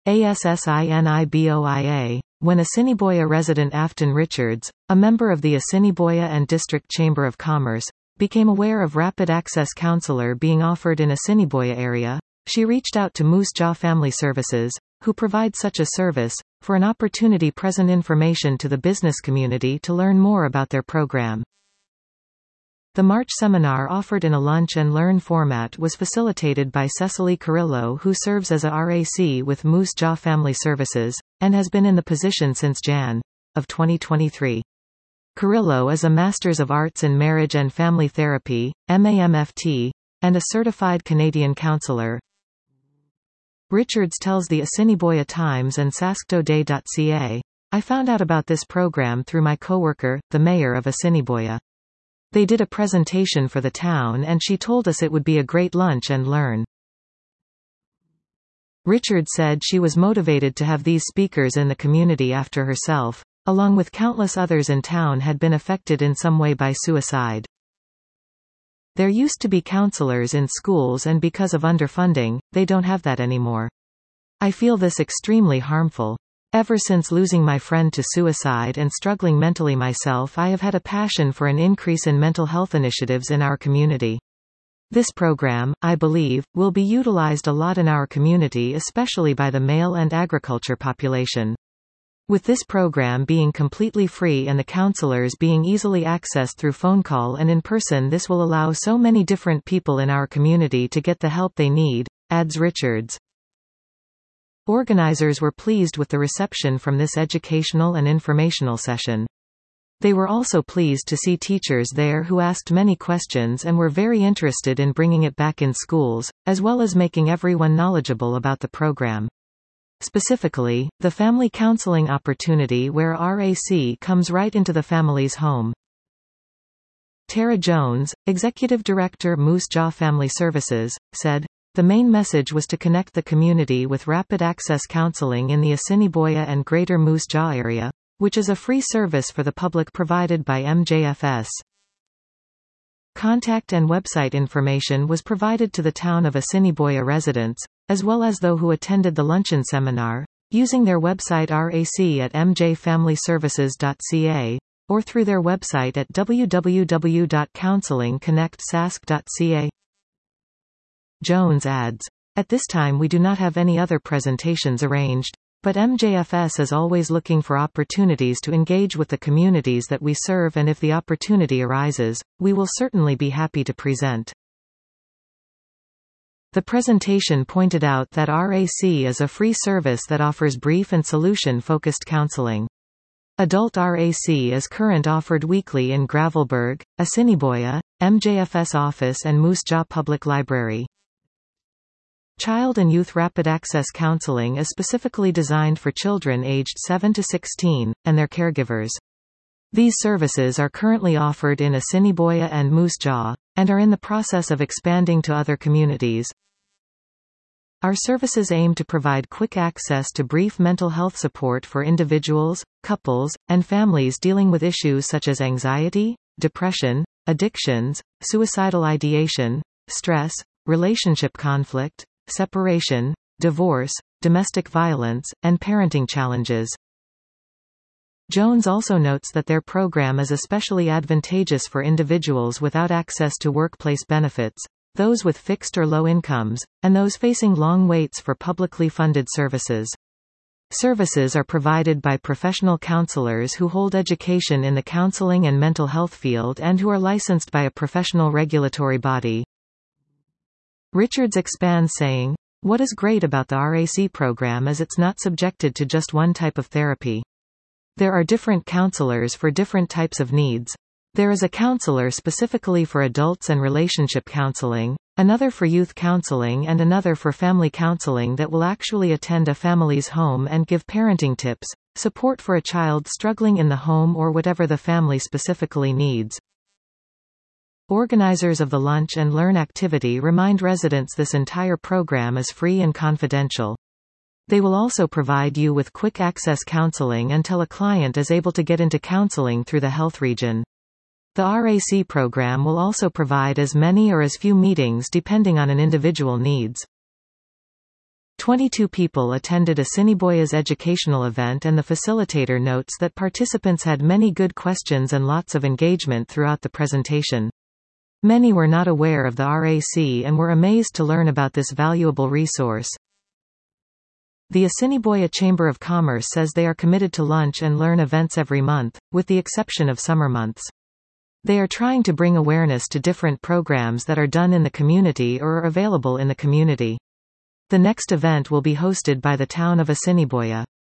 ASSINIBOIA, when Assiniboia resident Afton Richards, a member of the Assiniboia and District Chamber of Commerce, became aware of rapid access counselor being offered in Assiniboia area, she reached out to Moose Jaw Family Services, who provide such a service, for an opportunity present information to the business community to learn more about their program. The March seminar, offered in a lunch and learn format, was facilitated by Cecily Carrillo, who serves as a RAC with Moose Jaw Family Services, and has been in the position since Jan. of 2023. Carrillo is a Master's of Arts in Marriage and Family Therapy, MAMFT, and a certified Canadian counselor. Richards tells the Assiniboia Times and sasktoday.ca, "I found out about this program through my coworker, the mayor of Assiniboia. They did a presentation for the town and she told us it would be a great lunch and learn." Richards said she was motivated to have these speakers in the community after herself, along with countless others in town, had been affected in some way by suicide. There used to be counselors in schools and because of underfunding, they don't have that anymore. I feel this extremely harmful. Ever since losing my friend to suicide and struggling mentally myself, I have had a passion for an increase in mental health initiatives in our community. This program, I believe, will be utilized a lot in our community, especially by the male and agriculture population. With this program being completely free and the counselors being easily accessed through phone call and in person, this will allow so many different people in our community to get the help they need, adds Richards. Organizers were pleased with the reception from this educational and informational session. They were also pleased to see teachers there who asked many questions and were very interested in bringing it back in schools, as well as making everyone knowledgeable about the program. Specifically, the family counseling opportunity where RAC comes right into the family's home. Tara Jones, Executive Director, Moose Jaw Family Services, said, "The main message was to connect the community with rapid access counseling in the Assiniboia and Greater Moose Jaw area, which is a free service for the public provided by MJFS. Contact and website information was provided to the town of Assiniboia residents, as well as those who attended the luncheon seminar, using their website rac@mjfamilyservices.ca, or through their website at www.counselingconnectsask.ca. Jones adds, "At this time we do not have any other presentations arranged, but MJFS is always looking for opportunities to engage with the communities that we serve, and if the opportunity arises, we will certainly be happy to present." The presentation pointed out that RAC is a free service that offers brief and solution-focused counseling. Adult RAC is current offered weekly in Gravelburg, Assiniboia, MJFS office and Moose Jaw Public Library. Child and Youth Rapid Access Counseling is specifically designed for children aged 7 to 16, and their caregivers. These services are currently offered in Assiniboia and Moose Jaw, and are in the process of expanding to other communities. Our services aim to provide quick access to brief mental health support for individuals, couples, and families dealing with issues such as anxiety, depression, addictions, suicidal ideation, stress, relationship conflict, separation, divorce, domestic violence, and parenting challenges. Jones also notes that their program is especially advantageous for individuals without access to workplace benefits, those with fixed or low incomes, and those facing long waits for publicly funded services. Services are provided by professional counselors who hold education in the counseling and mental health field and who are licensed by a professional regulatory body. Richards expands, saying, "What is great about the RAC program is it's not subjected to just one type of therapy. There are different counselors for different types of needs. There is a counselor specifically for adults and relationship counseling, another for youth counseling, and another for family counseling that will actually attend a family's home and give parenting tips, support for a child struggling in the home, or whatever the family specifically needs." Organizers of the Lunch and Learn activity remind residents this entire program is free and confidential. They will also provide you with quick access counseling until a client is able to get into counseling through the health region. The RAC program will also provide as many or as few meetings depending on an individual needs. 22 people attended Assiniboia's educational event, and the facilitator notes that participants had many good questions and lots of engagement throughout the presentation. Many were not aware of the RAC and were amazed to learn about this valuable resource. The Assiniboia Chamber of Commerce says they are committed to lunch and learn events every month, with the exception of summer months. They are trying to bring awareness to different programs that are done in the community or are available in the community. The next event will be hosted by the town of Assiniboia.